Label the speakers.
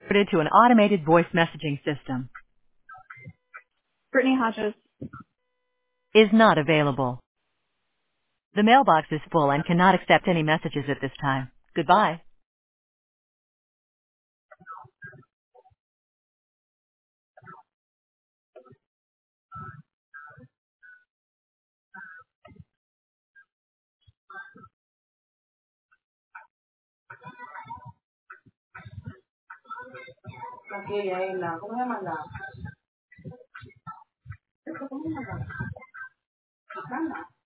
Speaker 1: To an automated voice messaging system
Speaker 2: Brittany Hodges.
Speaker 1: is not available. The mailbox is full and cannot accept any messages at this time. Goodbye.
Speaker 3: Okay, ayun lang. Kung naman lang. Sana.